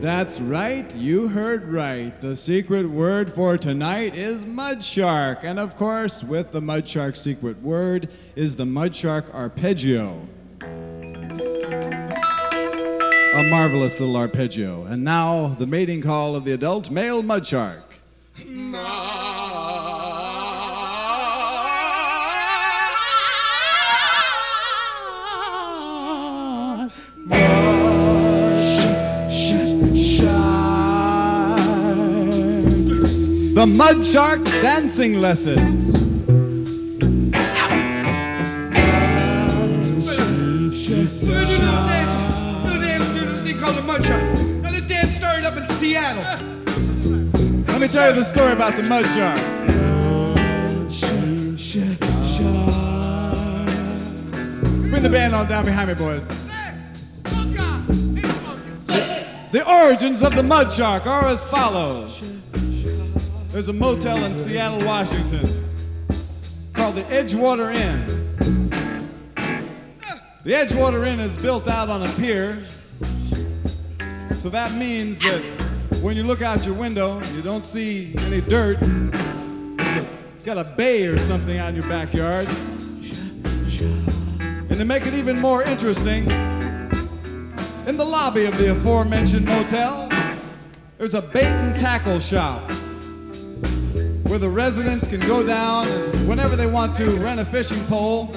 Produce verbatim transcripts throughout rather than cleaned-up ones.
That's right, you heard right. The secret word for tonight is mud shark. And of course, with the mud shark secret word is the mud shark arpeggio. A marvelous little arpeggio. And now, the mating call of the adult male mud shark. The Mud Shark Dancing Lesson. Mud Shark. Now this dance started up in Seattle. Let me tell you the story about the Mud Shark. Bring the band on down behind me, boys. The origins of the Mud Shark are as follows. There's a motel in Seattle, Washington called the Edgewater Inn. The Edgewater Inn is built out on a pier. So that means that when you look out your window, you don't see any dirt. It's a, got a bay or something out in your backyard. And to make it even more interesting, in the lobby of the aforementioned motel, there's a bait and tackle shop where the residents can go down and whenever they want to rent a fishing pole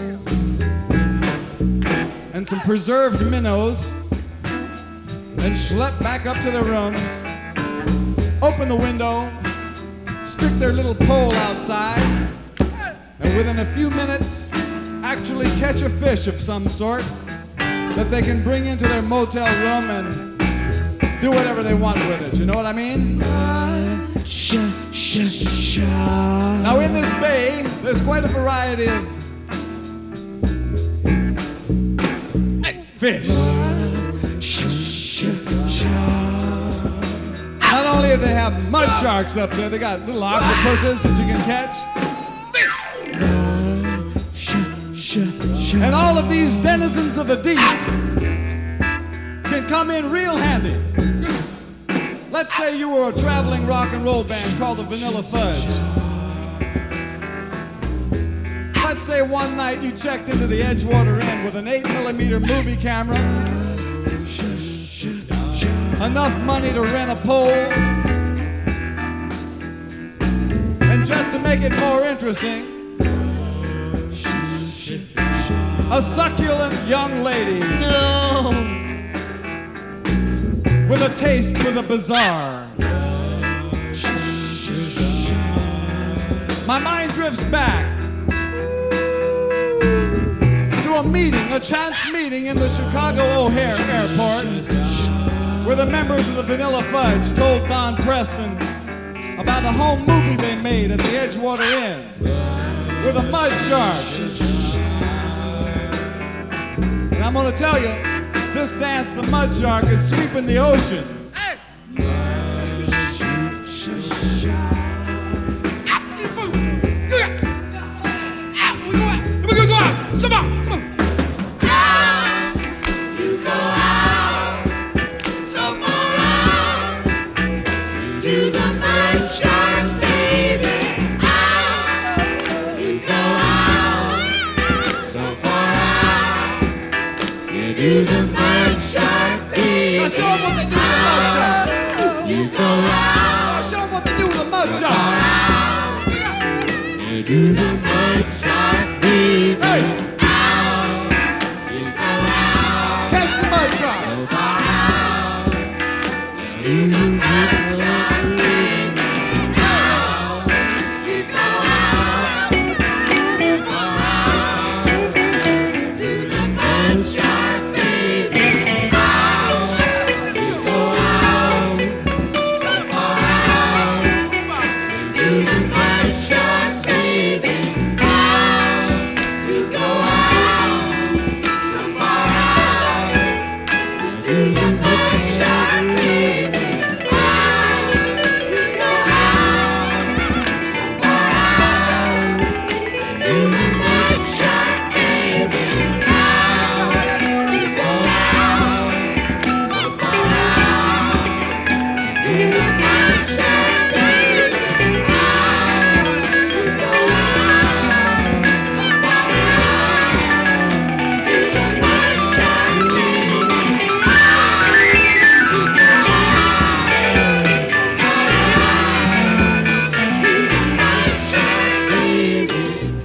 and some preserved minnows and schlep back up to their rooms, open the window, stick their little pole outside, and within a few minutes, actually catch a fish of some sort that they can bring into their motel room and do whatever they want with it. You know what I mean? Now in this bay, there's quite a variety of fish. Not only do they have mud sharks up there, they got little octopuses that you can catch. And all of these denizens of the deep can come in real handy. Let's say you were a traveling rock and roll band called the Vanilla Fudge. Let's say one night you checked into the Edgewater Inn with an eight millimeter movie camera, enough money to rent a pole, and just to make it more interesting, a succulent young lady. No. With a taste for the bizarre. My mind drifts back to a meeting, a chance meeting in the Chicago O'Hare Airport, where the members of the Vanilla Fudge told Don Preston about the home movie they made at the Edgewater Inn with a mud shark. And I'm gonna tell you, this dance, the mud shark, is sweeping the ocean. Hey! Come on, go out! Come on, come on! You go out, so far out, to the mud shark, baby. Out, you go out, so far out, to the mud shark, baby. Now show them what they do with the mud shark. You go out, Now show them what they do with the mud shark. to the